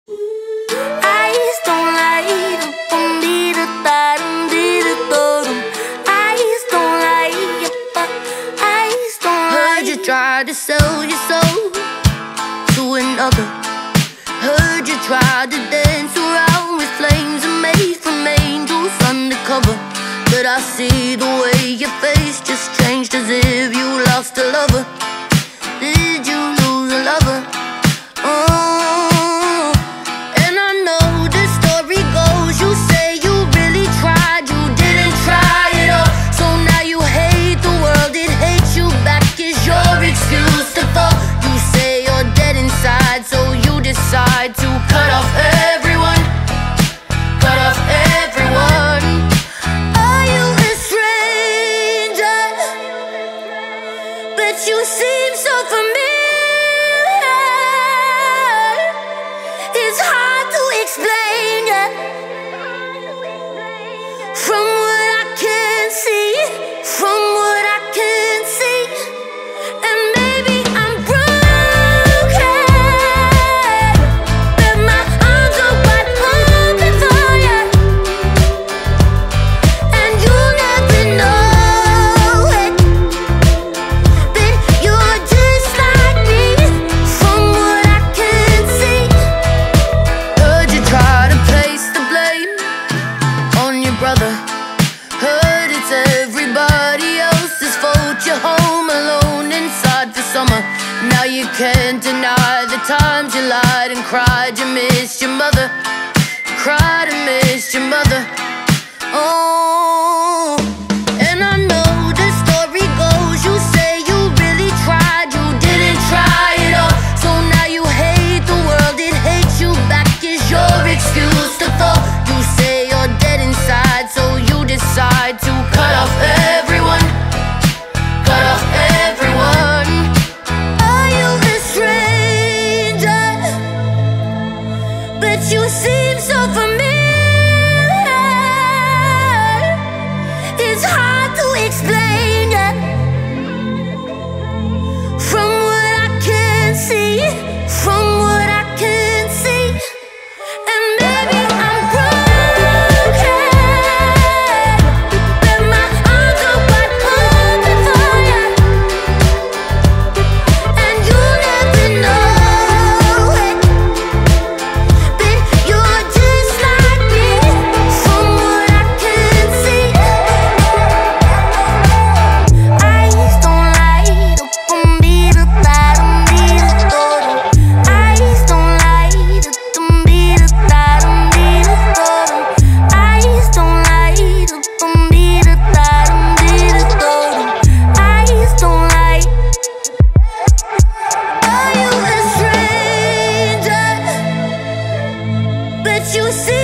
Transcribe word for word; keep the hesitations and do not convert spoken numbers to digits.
Eyes don't light up on me to bottom, did it bottom. Eyes don't light up, eyes don't light. Heard you try to sell your soul to another. Heard you try to dance around with flames and made from angels undercover. But I see the way your face just changed, as if you lost a lover. Did you lose a lover? Oh, and I know the story goes, you say you really tried, you didn't try at all. So now you hate the world, it hates you back, is your excuse to fall. You say you're dead inside, so you decide to cut off everyone, cut off everyone. Are you a stranger? But you seem so familiar. It's hard to explain, yeah. From what I can see, from what I can see. And maybe I'm broken, but my arms are wide open for you. And you'll never know it, but you're just like me, from what I can see. Heard you try to place the blame on your brother. Heard it's everybody else's fault, you're home alone inside for summer. Now you can't deny the times you lied and cried, you missed your mother. Cried and missed your mother. Oh, and I know the story goes, you say you really tried, you didn't try at all. So now you hate the world, it hates you back, is your excuse to fall. You say you're dead inside, so you decide to cut off everyone, cut off everyone. Are you a stranger? But you seem so familiar. It's hard to explain, yeah. From what I can see, from what I can see. And maybe I'm broken, but my arms are wide open for you. And you'll never know it, but you're just like me, from what I can see. Eyes don't light up on me to bottom, need a bottom. Eyes don't light up on me to bottom, need a bottom. Eyes don't light up on me to bottom, need a bottom. Eyes don't light. Are you a stranger? But you see